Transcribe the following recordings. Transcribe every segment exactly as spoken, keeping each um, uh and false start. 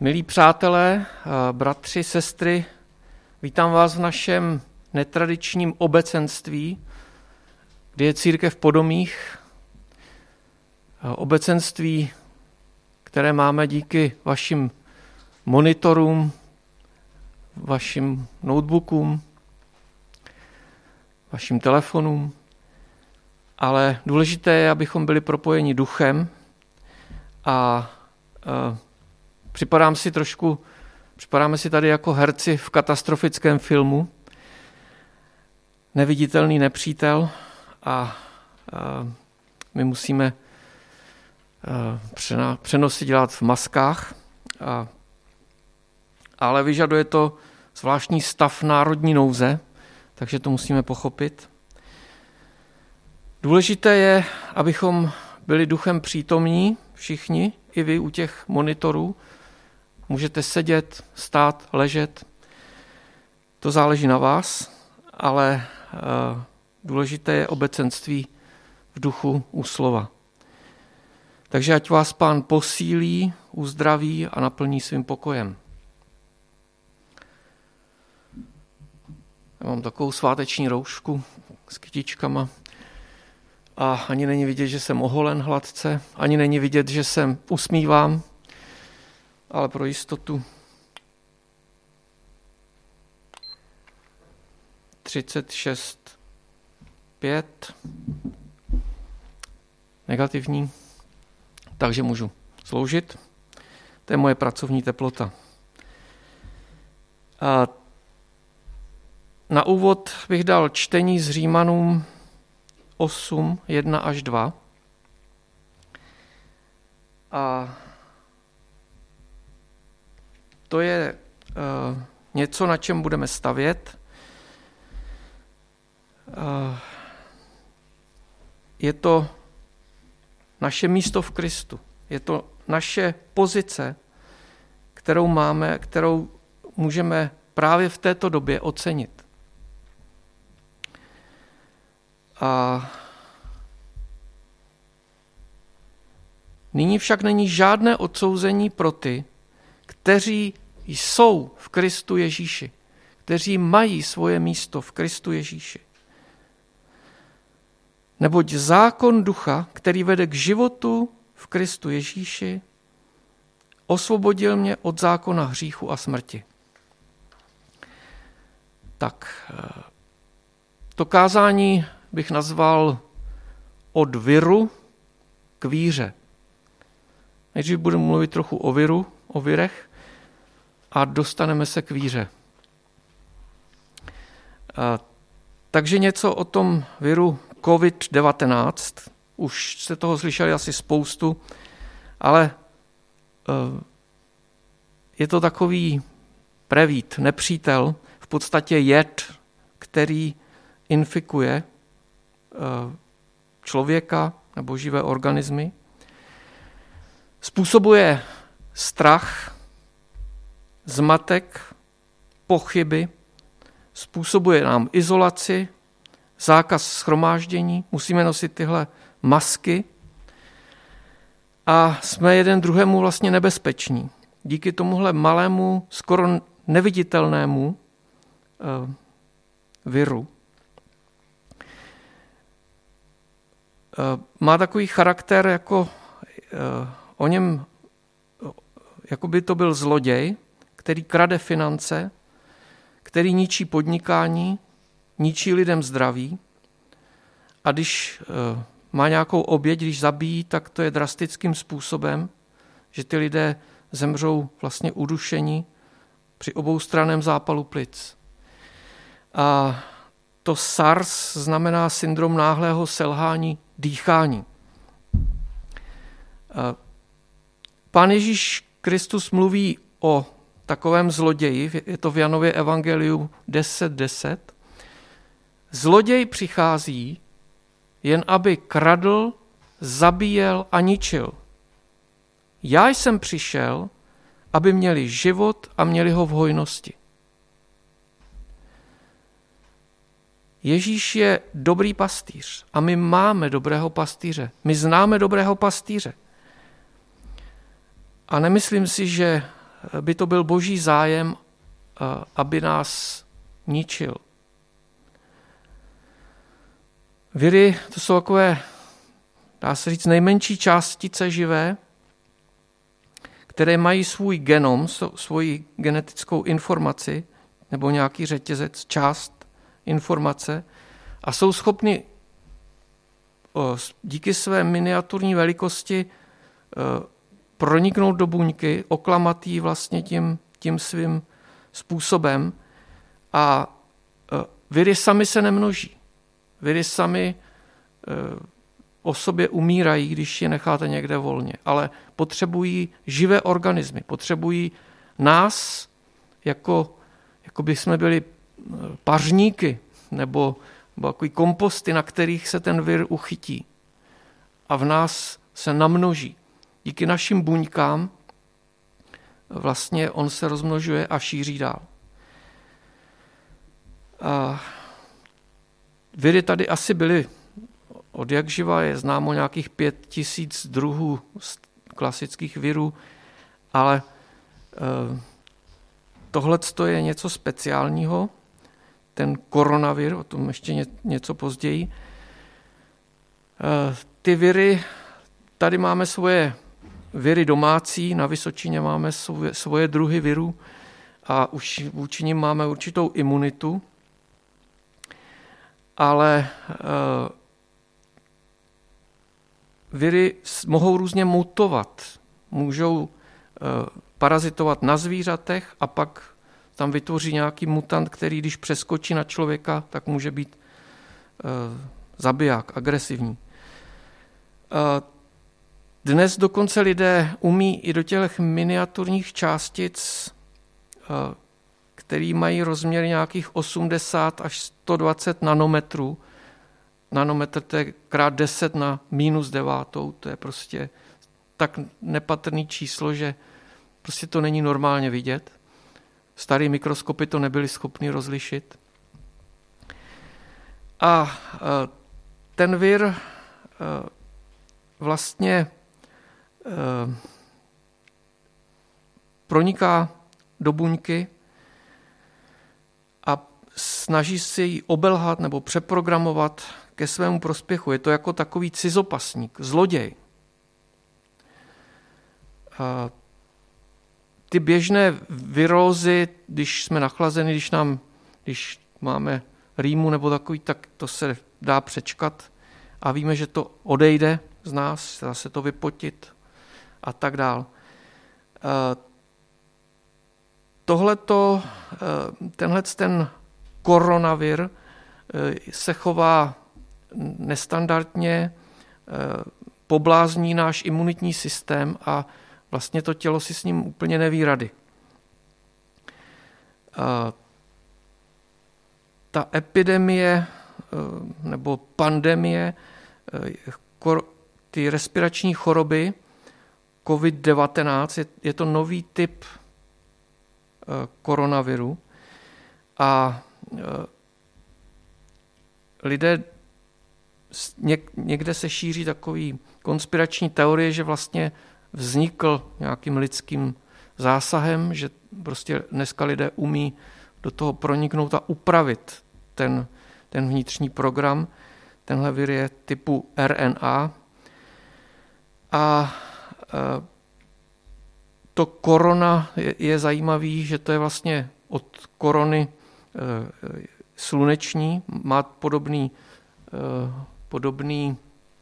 Milí přátelé, bratři, sestry, vítám vás v našem netradičním obecenství, kdy je církev v Podomích. Obecenství, které máme díky vašim monitorům, vašim notebookům, vašim telefonům, ale důležité je, abychom byli propojeni duchem a, a připadám si trošku, připadáme si tady jako herci v katastrofickém filmu, neviditelný nepřítel a, a my musíme a, přenosy dělat v maskách, a, ale vyžaduje to zvláštní stav národní nouze, takže to musíme pochopit. Důležité je, abychom byli duchem přítomní, všichni, i vy u těch monitorů. Můžete sedět, stát, ležet. To záleží na vás, ale uh, důležité je obecenství v duchu u slova. Takže ať vás Pán posílí, uzdraví a naplní svým pokojem. Já mám takovou sváteční roušku s kytičkama a ani není vidět, že jsem oholen hladce, ani není vidět, že jsem usmívám, ale pro jistotu třicet šest pět negativní, takže můžu sloužit. To je moje pracovní teplota. A na úvod bych dal čtení z Římanům osm, jedna až dva. A to je uh, něco, na čem budeme stavět. Uh, je to naše místo v Kristu. Je to naše pozice, kterou máme, kterou můžeme právě v této době ocenit. A nyní však není žádné odsouzení pro ty, kteří jsou v Kristu Ježíši, kteří mají svoje místo v Kristu Ježíši. Neboť zákon ducha, který vede k životu v Kristu Ježíši, osvobodil mě od zákona hříchu a smrti. Tak, to kázání bych nazval od viru k víře. Nejdřív budeme mluvit trochu o viru, o virech a dostaneme se k víře. A, takže něco o tom viru covid devatenáct. Už jste toho slyšeli asi spoustu, ale je to takový prevít, nepřítel, v podstatě jed, který infikuje člověka nebo živé organismy. Způsobuje strach, zmatek, pochyby, způsobuje nám izolaci, zákaz shromáždění, musíme nosit tyhle masky a jsme jeden druhému vlastně nebezpeční. Díky tomuhle malému, skoro neviditelnému uh, viru. Uh, má takový charakter, jako uh, o něm, jako by to byl zloděj, který krade finance, který ničí podnikání, ničí lidem zdraví a když uh, má nějakou oběť, když zabíjí, tak to je drastickým způsobem, že ty lidé zemřou vlastně udušení při oboustraném zápalu plic. A to SARS znamená syndrom náhlého selhání dýchání. Pán Ježíš Kristus mluví o takovém zloději, je to v Janově evangeliu deset deset. Zloděj přichází jen aby kradl, zabíjel a ničil. Já jsem přišel, aby měli život a měli ho v hojnosti. Ježíš je dobrý pastýř a my máme dobrého pastýře. My známe dobrého pastýře. A nemyslím si, že by to byl boží zájem, aby nás ničil. Viry, to jsou takové, dá se říct, nejmenší částice živé, které mají svůj genom, svoji genetickou informaci, nebo nějaký řetězec, část informace a jsou schopny díky své miniaturní velikosti proniknout do buňky, oklamat ji vlastně tím, tím svým způsobem a viry sami se nemnoží. Viry sami o sobě umírají, když je necháte někde volně, ale potřebují živé organismy, potřebují nás, jako, jako by jsme byli pařníky nebo, nebo takový komposty, na kterých se ten vir uchytí a v nás se namnoží. Díky našim buňkám vlastně on se rozmnožuje a šíří dál. A viry tady asi byly od jak živa, je známo nějakých pět tisíc druhů klasických virů, ale tohle je něco speciálního, ten koronavir, o tom ještě něco později. Ty viry, tady máme svoje viry domácí, na Vysočině máme svoje, svoje druhy virů a už vůči nim máme určitou imunitu, ale viry mohou různě mutovat, můžou parazitovat na zvířatech a pak tam vytvoří nějaký mutant, který když přeskočí na člověka, tak může být zabiják, agresivní. Dnes dokonce lidé umí i do těch miniaturních částic, které mají rozměr nějakých osmdesát až sto dvacet nanometrů. Nanometr to je krát deset na minus devátou, to je prostě tak nepatrný číslo, že prostě to není normálně vidět. Staré mikroskopy to nebyly schopny rozlišit. A ten vir vlastně proniká do buňky a snaží se ji obelhat nebo přeprogramovat ke svému prospěchu. Je to jako takový cizopasník, zloděj. A ty běžné virózy, když jsme nachlazeni, když, nám, když máme rýmu nebo takový, tak to se dá přečkat a víme, že to odejde z nás, dá se to vypotit a tak dál. Tohleto, tenhle ten koronavir se chová nestandardně, poblázní náš imunitní systém a vlastně to tělo si s ním úplně neví rady. Ta epidemie nebo pandemie, ty respirační choroby, covid devatenáct, je to nový typ koronaviru a lidé, někde se šíří takový konspirační teorie, že vlastně vznikl nějakým lidským zásahem, že prostě dneska lidé umí do toho proniknout a upravit ten, ten vnitřní program. Tenhle vir je typu R N A. A to korona je, je zajímavý, že to je vlastně od korony sluneční, má podobný, podobný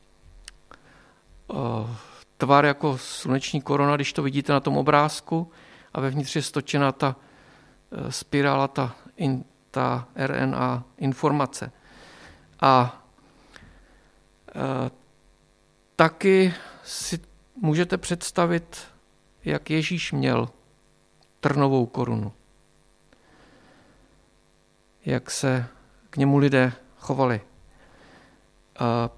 tvar jako sluneční korona, když to vidíte na tom obrázku a vevnitř je stočená ta spirála, ta, in, ta R N A informace. A e, taky si můžete představit, jak Ježíš měl trnovou korunu. Jak se k němu lidé chovali. E,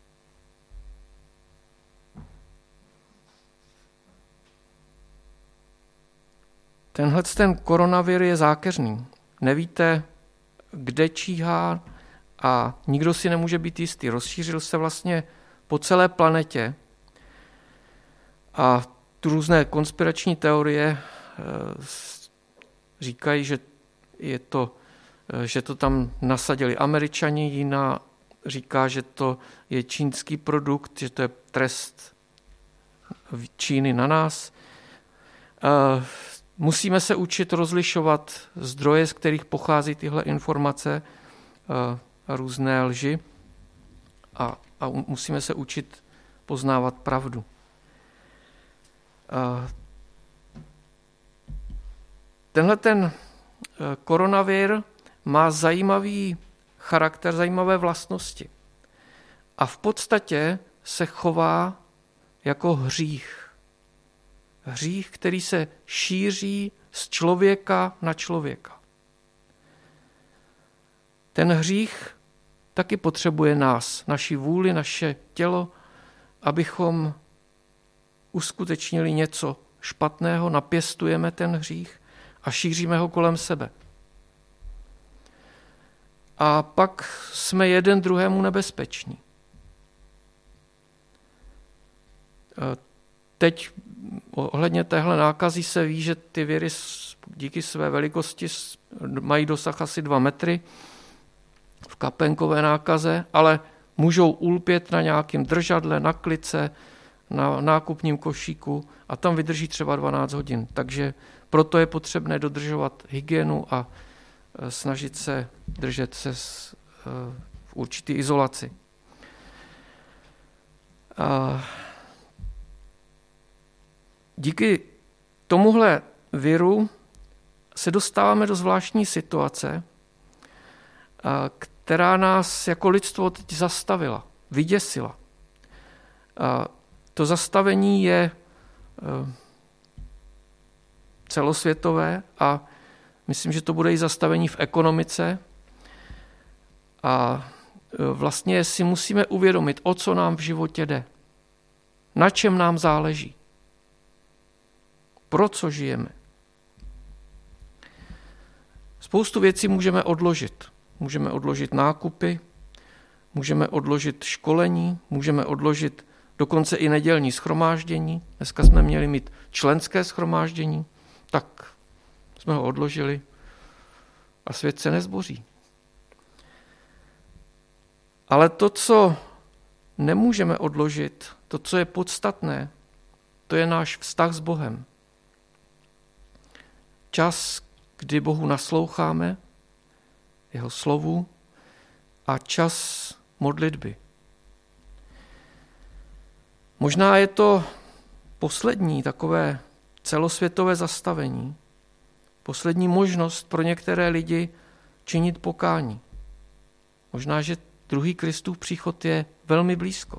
Tenhle ten koronavir je zákeřný. Nevíte, kde číhá a nikdo si nemůže být jistý. Rozšířil se vlastně po celé planetě a tu různé konspirační teorie říkají, že, je to, že to tam nasadili Američani, jiná říká, že to je čínský produkt, že to je trest Číny na nás. Musíme se učit rozlišovat zdroje, z kterých pochází tyhle informace a různé lži a, a musíme se učit poznávat pravdu. Tenhle ten koronavir má zajímavý charakter, zajímavé vlastnosti a v podstatě se chová jako hřích. Hřích, který se šíří z člověka na člověka. Ten hřích taky potřebuje nás, naši vůli, naše tělo, abychom uskutečnili něco špatného, napěstujeme ten hřích a šíříme ho kolem sebe. A pak jsme jeden druhému nebezpeční. Teď ohledně téhle nákazy se ví, že ty viry díky své velikosti mají dosah asi dva metry v kapénkové nákaze, ale můžou ulpět na nějakém držadle, na klice, na nákupním košíku a tam vydrží třeba dvanáct hodin. Takže proto je potřebné dodržovat hygienu a snažit se držet se v určité izolaci. A díky tomuhle viru se dostáváme do zvláštní situace, která nás jako lidstvo teď zastavila, vyděsila. A to zastavení je celosvětové a myslím, že to bude i zastavení v ekonomice. A vlastně si musíme uvědomit, o co nám v životě jde, na čem nám záleží, pro co žijeme. Spoustu věcí můžeme odložit. Můžeme odložit nákupy, můžeme odložit školení, můžeme odložit dokonce i nedělní shromáždění. Dneska jsme měli mít členské shromáždění, tak jsme ho odložili a svět se nezboří. Ale to, co nemůžeme odložit, to, co je podstatné, to je náš vztah s Bohem. Čas, kdy Bohu nasloucháme, jeho slovu a čas modlitby. Možná je to poslední takové celosvětové zastavení, poslední možnost pro některé lidi činit pokání. Možná, že druhý Kristův příchod je velmi blízko.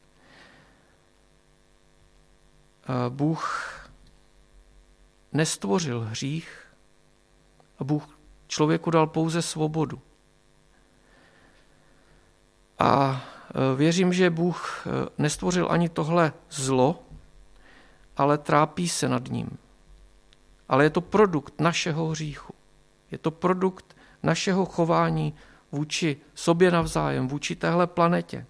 A Bůh nestvořil hřích a Bůh člověku dal pouze svobodu. A věřím, že Bůh nestvořil ani tohle zlo, ale trápí se nad ním. Ale je to produkt našeho hříchu. Je to produkt našeho chování vůči sobě navzájem, vůči téhle planetě.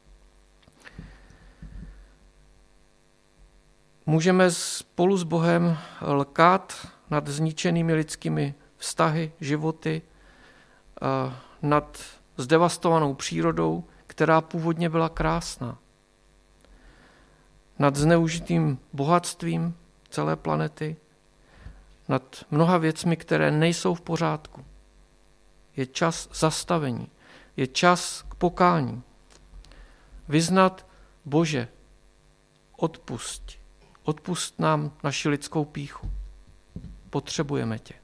Můžeme spolu s Bohem lkát nad zničenými lidskými vztahy, životy, nad zdevastovanou přírodou, která původně byla krásná. Nad zneužitým bohatstvím celé planety, nad mnoha věcmi, které nejsou v pořádku. Je čas zastavení, je čas k pokání. Vyznat: Bože, odpusť, odpusť nám naši lidskou pýchu. Potřebujeme tě.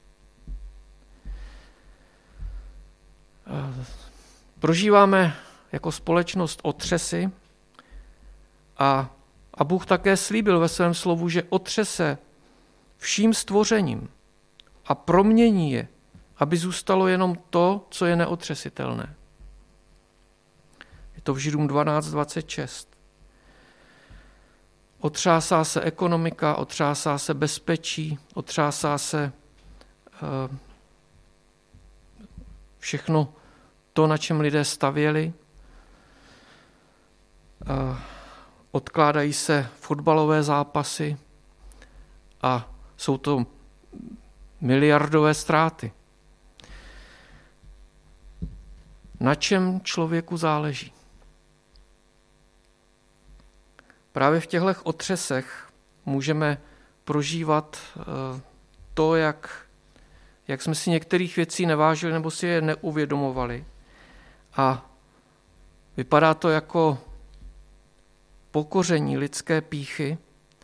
Prožíváme jako společnost otřesy a, a Bůh také slíbil ve svém slovu, že otřese vším stvořením a promění je, aby zůstalo jenom to, co je neotřesitelné. Je to v Židům dvanáct dvacet šest. Otřásá se ekonomika, otřásá se bezpečí, otřásá se uh, všechno to, na čem lidé stavěli. Uh, odkládají se fotbalové zápasy a jsou to miliardové ztráty. Na čem člověku záleží? Právě v těchto otřesech můžeme prožívat to, jak, jak jsme si některých věcí nevážili nebo si je neuvědomovali. A vypadá to jako pokoření lidské pýchy.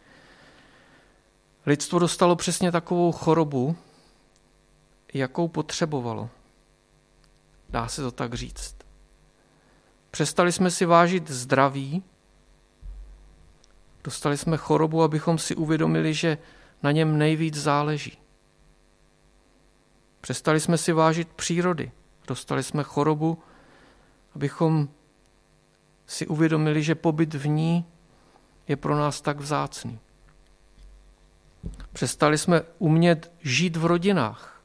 Lidstvo dostalo přesně takovou chorobu, jakou potřebovalo. Dá se to tak říct. Přestali jsme si vážit zdraví, dostali jsme chorobu, abychom si uvědomili, že na něm nejvíc záleží. Přestali jsme si vážit přírody, dostali jsme chorobu, abychom si uvědomili, že pobyt v ní je pro nás tak vzácný. Přestali jsme umět žít v rodinách.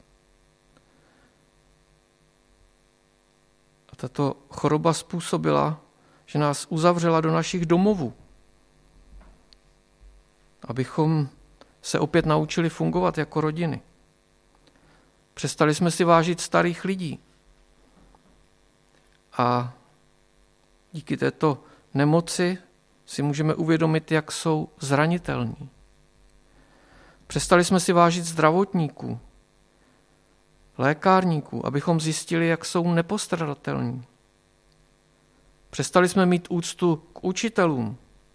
A tato choroba způsobila, že nás uzavřela do našich domovů, abychom se opět naučili fungovat jako rodiny. Přestali jsme si vážit starých lidí. A díky této nemoci si můžeme uvědomit, jak jsou zranitelní. Přestali jsme si vážit zdravotníků, lékárníků, abychom zjistili, jak jsou nepostradatelní. Přestali jsme mít úctu k učitelům.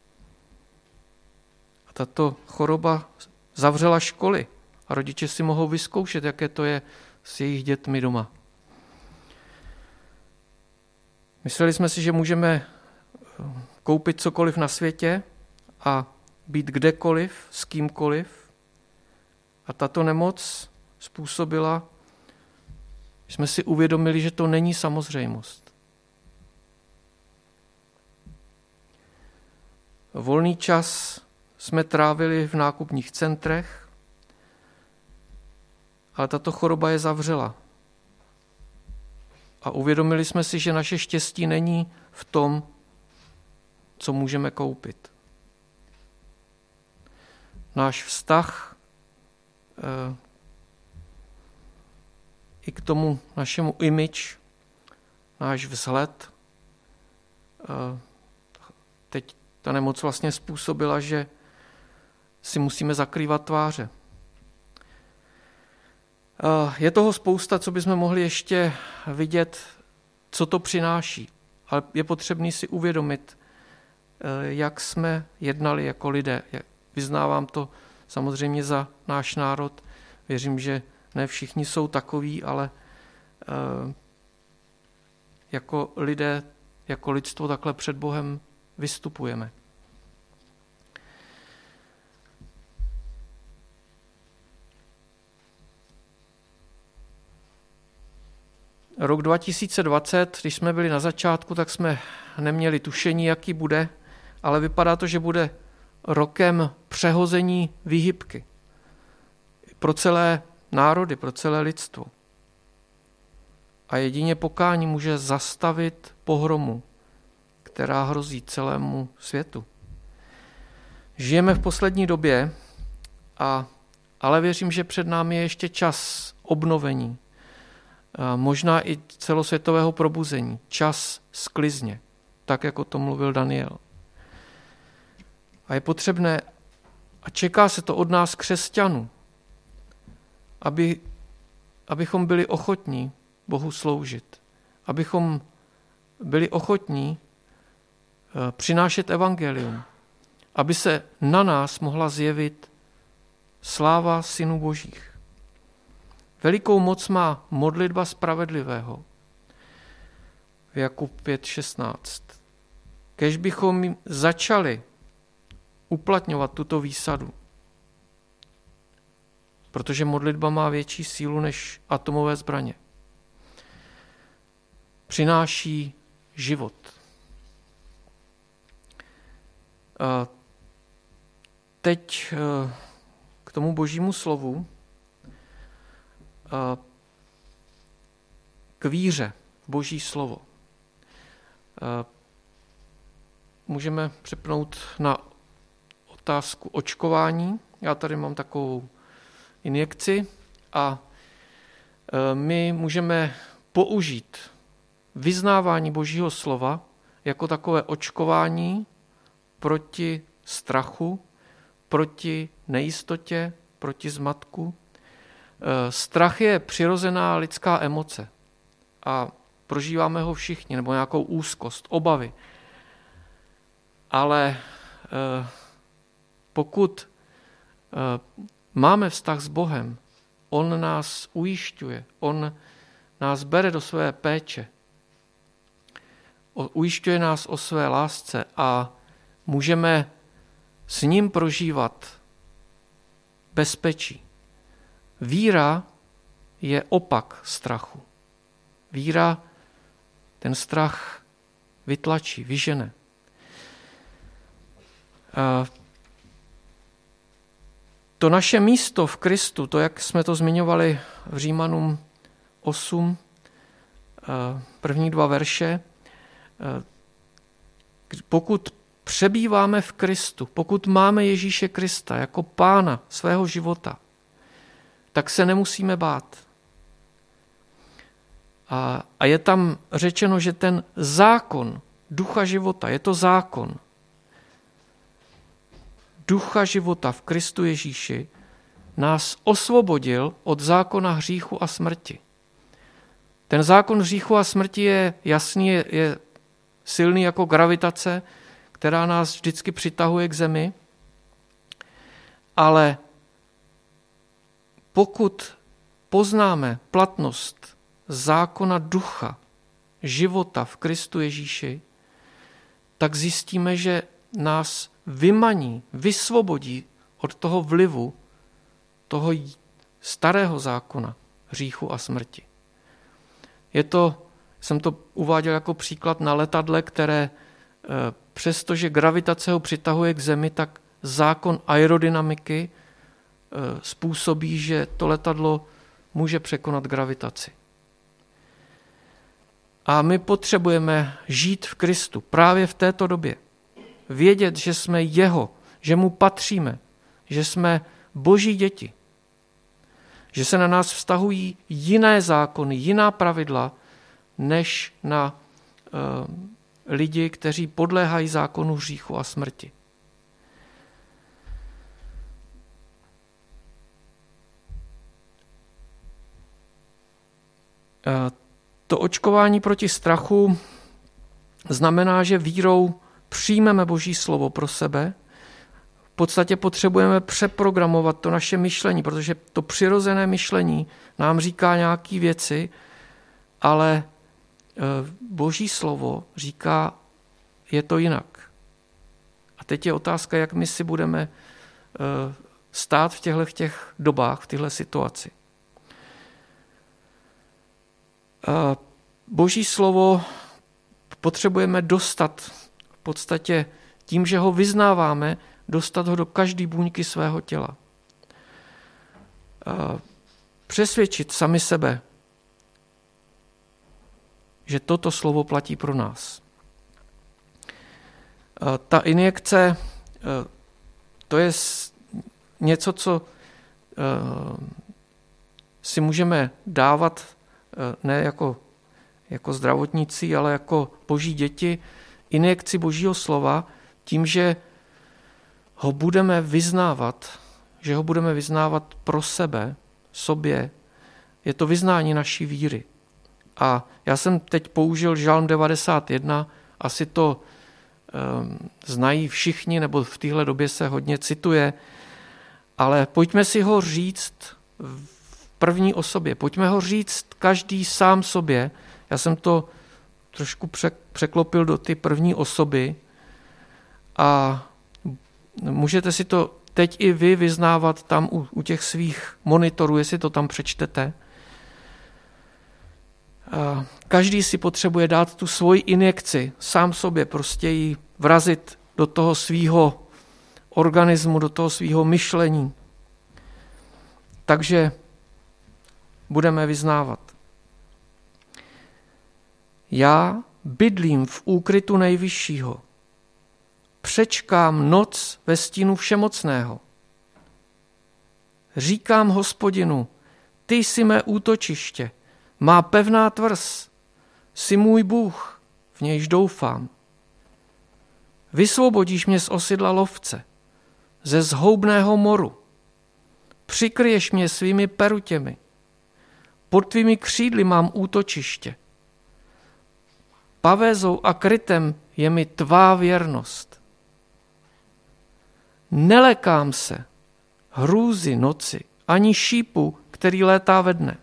A tato choroba zavřela školy a rodiče si mohou vyzkoušet, jaké to je s jejich dětmi doma. Mysleli jsme si, že můžeme koupit cokoliv na světě a být kdekoliv, s kýmkoliv. A tato nemoc způsobila, že jsme si uvědomili, že to není samozřejmost. Volný čas jsme trávili v nákupních centrech, ale tato choroba je zavřela. A uvědomili jsme si, že naše štěstí není v tom, co můžeme koupit. Náš vztah e, i k tomu našemu image, náš vzhled, e, teď ta nemoc vlastně způsobila, že si musíme zakrývat tváře. Je toho spousta, co bychom mohli ještě vidět, co to přináší. Ale je potřebné si uvědomit, jak jsme jednali jako lidé. Vyznávám to samozřejmě za náš národ. Věřím, že ne všichni jsou takoví, ale jako lidé, jako lidstvo takhle před Bohem vystupujeme. Rok dva tisíce dvacet, když jsme byli na začátku, tak jsme neměli tušení, jaký bude, ale vypadá to, že bude rokem přehození výhybky pro celé národy, pro celé lidstvo. A jedině pokání může zastavit pohromu, která hrozí celému světu. Žijeme v poslední době, a, ale věřím, že před námi je ještě čas obnovení, možná i celosvětového probuzení, čas sklizně, tak jako to mluvil Daniel. A je potřebné, a čeká se to od nás křesťanů, aby, abychom byli ochotní Bohu sloužit, abychom byli ochotní přinášet evangelium, aby se na nás mohla zjevit sláva synů božích. Velikou moc má modlitba spravedlivého. V Jakub pět šestnáct. Kéž bychom začali uplatňovat tuto výsadu, protože modlitba má větší sílu než atomové zbraně. Přináší život. A teď k tomu božímu slovu, k víře v boží slovo. Můžeme přepnout na otázku očkování. Já tady mám takovou injekci a my můžeme použít vyznávání Božího slova jako takové očkování proti strachu, proti nejistotě, proti zmatku. Strach je přirozená lidská emoce a prožíváme ho všichni, nebo nějakou úzkost, obavy. Ale pokud máme vztah s Bohem, on nás ujišťuje, on nás bere do své péče, ujišťuje nás o své lásce a můžeme s ním prožívat bezpečí. Víra je opak strachu. Víra ten strach vytlačí, vyžene. To naše místo v Kristu, to, jak jsme to zmiňovali v Římanům osm, první dva verše, pokud přebýváme v Kristu, pokud máme Ježíše Krista jako pána svého života, tak se nemusíme bát. A, a je tam řečeno, že ten zákon ducha života, je to zákon ducha života v Kristu Ježíši, nás osvobodil od zákona hříchu a smrti. Ten zákon hříchu a smrti je jasný, je, je silný jako gravitace, která nás vždycky přitahuje k zemi, ale pokud poznáme platnost zákona ducha, života v Kristu Ježíši, tak zjistíme, že nás vymaní, vysvobodí od toho vlivu toho starého zákona hříchu a smrti. Je to, jsem to uváděl jako příklad na letadle, které přestože gravitace ho přitahuje k zemi, tak zákon aerodynamiky způsobí, že to letadlo může překonat gravitaci. A my potřebujeme žít v Kristu právě v této době. Vědět, že jsme jeho, že mu patříme, že jsme Boží děti. Že se na nás vztahují jiné zákony, jiná pravidla, než na uh, lidi, kteří podléhají zákonu hříchu a smrti. Uh, to očkování proti strachu znamená, že vírou přijmeme Boží slovo pro sebe. V podstatě potřebujeme přeprogramovat to naše myšlení, protože to přirozené myšlení nám říká nějaké věci, ale Boží slovo říká, je to jinak. A teď je otázka, jak my si budeme stát v těchto těch dobách, v této situaci. Boží slovo potřebujeme dostat v podstatě tím, že ho vyznáváme, dostat ho do každé buňky svého těla. Přesvědčit sami sebe, že toto slovo platí pro nás. Ta injekce, to je něco, co si můžeme dávat ne jako, jako zdravotníci, ale jako Boží děti, injekci Božího slova tím, že ho budeme vyznávat, že ho budeme vyznávat pro sebe, sobě. Je to vyznání naší víry. A já jsem teď použil Žalm devadesát jedna, asi to um, znají všichni, nebo v téhle době se hodně cituje, ale pojďme si ho říct v první osobě. Pojďme ho říct každý sám sobě. Já jsem to trošku překlopil do ty první osoby a můžete si to teď i vy vyznávat tam u, u těch svých monitorů, jestli to tam přečtete. A každý si potřebuje dát tu svoji injekci, sám sobě prostě ji vrazit do toho svýho organismu, do toho svýho myšlení. Takže budeme vyznávat. Já bydlím v úkrytu nejvyššího. Přečkám noc ve stínu všemocného. Říkám Hospodinu, ty ty jsi mé útočiště, má pevná tvrz, jsi můj Bůh, v nějž doufám. Vysvobodíš mě z osidla lovce, ze zhoubného moru. Přikryješ mě svými perutěmi. Pod tvými křídly mám útočiště. Pavézou a krytem je mi tvá věrnost. Nelekám se hrůzy noci, ani šípu, který létá ve dne.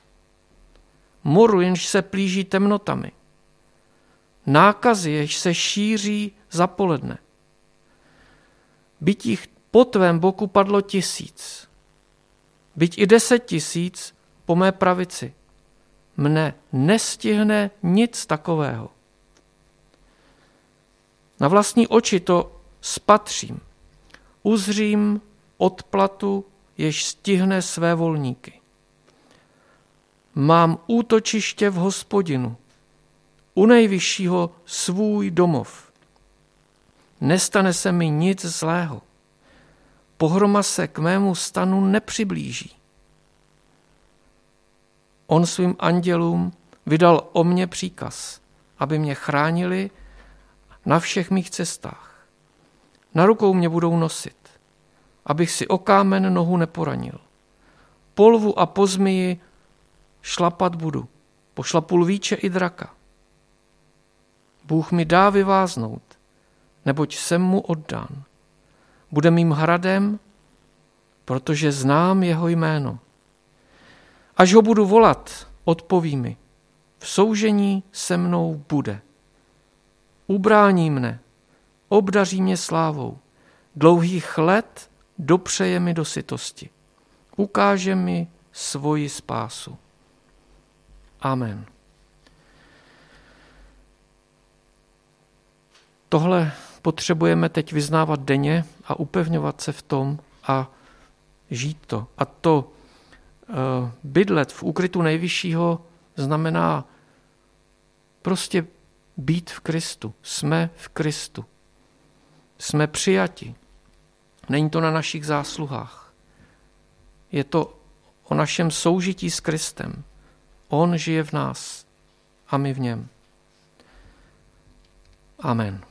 Moru, jenž se plíží temnotami. Nákazy, jež se šíří za poledne. Byť jich po tvém boku padlo tisíc, byť i deset tisíc po mé pravici, mne nestihne nic takového. Na vlastní oči to spatřím, uzřím odplatu, jež stihne své volníky. Mám útočiště v Hospodinu, u nejvyššího svůj domov. Nestane se mi nic zlého. Pohroma se k mému stanu nepřiblíží. On svým andělům vydal o mě příkaz, aby mě chránili na všech mých cestách. Na rukou mě budou nosit, abych si o kámen nohu neporanil. Po lvu a po zmiji šlapat budu, pošlapu lvíče i draka. Bůh mi dá vyváznout, neboť jsem mu oddán. Bude mým hradem, protože znám jeho jméno. Až ho budu volat, odpoví mi. V soužení se mnou bude. Ubrání mne, obdaří mě slávou. Dlouhých let dopřeje mi do sytosti. Ukáže mi svoji spásu. Amen. Tohle potřebujeme teď vyznávat denně a upevňovat se v tom a žít to. A to uh, bydlet v úkrytu nejvyššího znamená prostě být v Kristu. Jsme v Kristu. Jsme přijati. Není to na našich zásluhách. Je to o našem soužití s Kristem. On žije v nás a my v něm. Amen.